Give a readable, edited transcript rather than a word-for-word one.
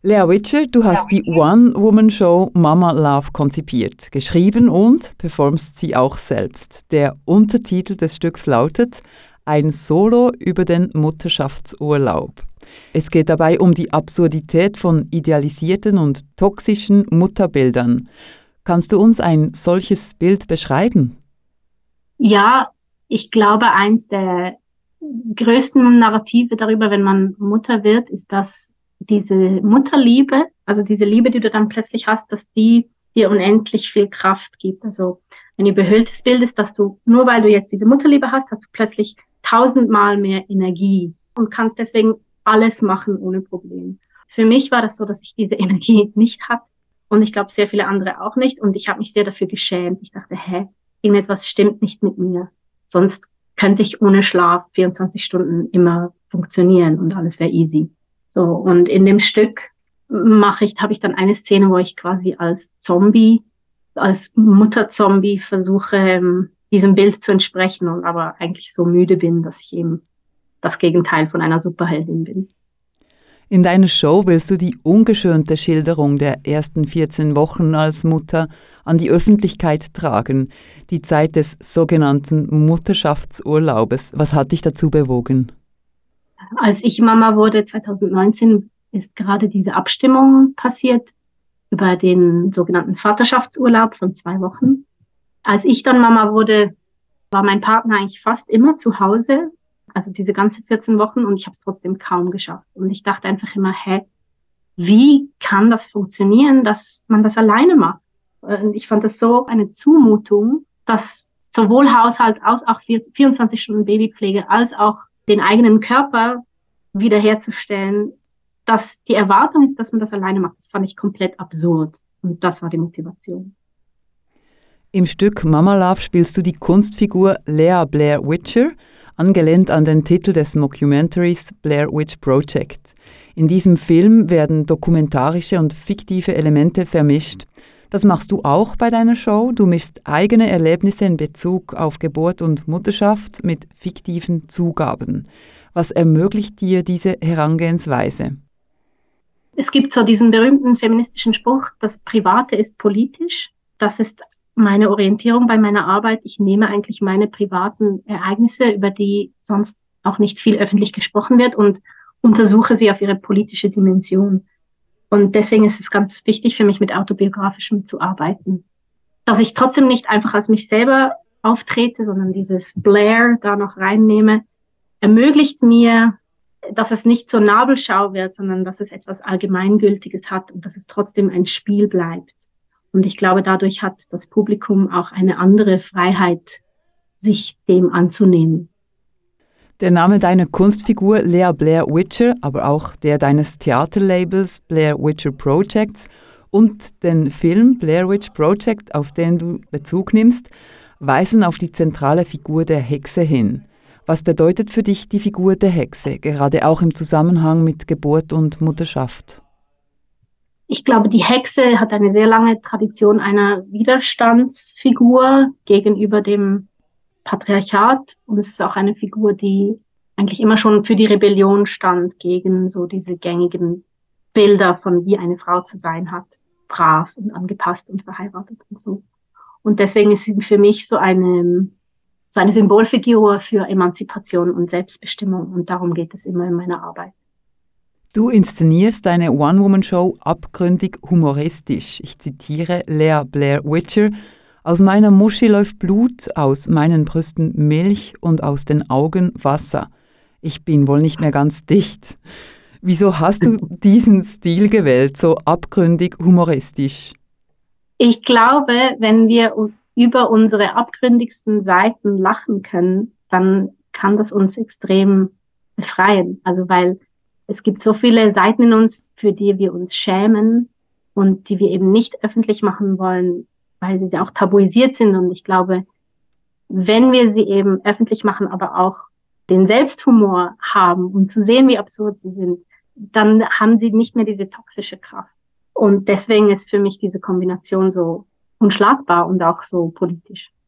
Lea Witcher, du hast die One-Woman-Show Mama Love konzipiert, geschrieben und performst sie auch selbst. Der Untertitel des Stücks lautet Ein Solo über den Mutterschaftsurlaub. Es geht dabei um die Absurdität von idealisierten und toxischen Mutterbildern. Kannst du uns ein solches Bild beschreiben? Ja, ich glaube, eins der größten Narrative darüber, wenn man Mutter wird, ist, dass diese Mutterliebe, also diese Liebe, die du dann plötzlich hast, dass die dir unendlich viel Kraft gibt. Also ein überhöhtes Bild ist, dass du, nur weil du jetzt diese Mutterliebe hast, hast du plötzlich 1000-mal mehr Energie und kannst deswegen alles machen ohne Problem. Für mich war das so, dass ich diese Energie nicht hatte und ich glaube, sehr viele andere auch nicht und ich habe mich sehr dafür geschämt. Ich dachte, irgendetwas stimmt nicht mit mir. Sonst könnte ich ohne Schlaf 24 Stunden immer funktionieren und alles wäre easy. So, und in dem Stück habe ich dann eine Szene, wo ich quasi als Zombie, als Mutterzombie versuche, diesem Bild zu entsprechen und aber eigentlich so müde bin, dass ich eben das Gegenteil von einer Superheldin bin. In deiner Show willst du die ungeschönte Schilderung der ersten 14 Wochen als Mutter an die Öffentlichkeit tragen, die Zeit des sogenannten Mutterschaftsurlaubes. Was hat dich dazu bewogen? Als ich Mama wurde, 2019, ist gerade diese Abstimmung passiert über den sogenannten Vaterschaftsurlaub von 2 Wochen. Als ich dann Mama wurde, war mein Partner eigentlich fast immer zu Hause, also diese ganze 14 Wochen, und ich habe es trotzdem kaum geschafft. Und ich dachte einfach immer, wie kann das funktionieren, dass man das alleine macht? Und ich fand das so eine Zumutung, dass sowohl Haushalt als auch 24 Stunden Babypflege als auch den eigenen Körper wiederherzustellen, dass die Erwartung ist, dass man das alleine macht. Das fand ich komplett absurd. Und das war die Motivation. Im Stück Mama Love spielst du die Kunstfigur Lea Blair Witcher, angelehnt an den Titel des Mockumentaries Blair Witch Project. In diesem Film werden dokumentarische und fiktive Elemente vermischt. Das machst du auch bei deiner Show. Du mischst eigene Erlebnisse in Bezug auf Geburt und Mutterschaft mit fiktiven Zugaben. Was ermöglicht dir diese Herangehensweise? Es gibt so diesen berühmten feministischen Spruch, das Private ist politisch. Das ist meine Orientierung bei meiner Arbeit. Ich nehme eigentlich meine privaten Ereignisse, über die sonst auch nicht viel öffentlich gesprochen wird, und untersuche sie auf ihre politische Dimension. Und deswegen ist es ganz wichtig für mich, mit Autobiografischem zu arbeiten. Dass ich trotzdem nicht einfach als mich selber auftrete, sondern dieses Blair da noch reinnehme, ermöglicht mir, dass es nicht zur Nabelschau wird, sondern dass es etwas Allgemeingültiges hat und dass es trotzdem ein Spiel bleibt. Und ich glaube, dadurch hat das Publikum auch eine andere Freiheit, sich dem anzunehmen. Der Name deiner Kunstfigur Lea Blair Witcher, aber auch der deines Theaterlabels Blair Witcher Projects und den Film Blair Witch Project, auf den du Bezug nimmst, weisen auf die zentrale Figur der Hexe hin. Was bedeutet für dich die Figur der Hexe, gerade auch im Zusammenhang mit Geburt und Mutterschaft? Ich glaube, die Hexe hat eine sehr lange Tradition einer Widerstandsfigur gegenüber dem Patriarchat, und es ist auch eine Figur, die eigentlich immer schon für die Rebellion stand gegen so diese gängigen Bilder von, wie eine Frau zu sein hat, brav und angepasst und verheiratet und so. Und deswegen ist sie für mich so eine Symbolfigur für Emanzipation und Selbstbestimmung, und darum geht es immer in meiner Arbeit. Du inszenierst deine One-Woman-Show abgründig humoristisch. Ich zitiere Lea Blair Witcher: Aus meiner Muschi läuft Blut, aus meinen Brüsten Milch und aus den Augen Wasser. Ich bin wohl nicht mehr ganz dicht. Wieso hast du diesen Stil gewählt, so abgründig humoristisch? Ich glaube, wenn wir über unsere abgründigsten Seiten lachen können, dann kann das uns extrem befreien. Also weil es gibt so viele Seiten in uns, für die wir uns schämen und die wir eben nicht öffentlich machen wollen, weil sie auch tabuisiert sind. Und ich glaube, wenn wir sie eben öffentlich machen, aber auch den Selbsthumor haben und zu sehen, wie absurd sie sind, dann haben sie nicht mehr diese toxische Kraft. Und deswegen ist für mich diese Kombination so unschlagbar und auch so politisch.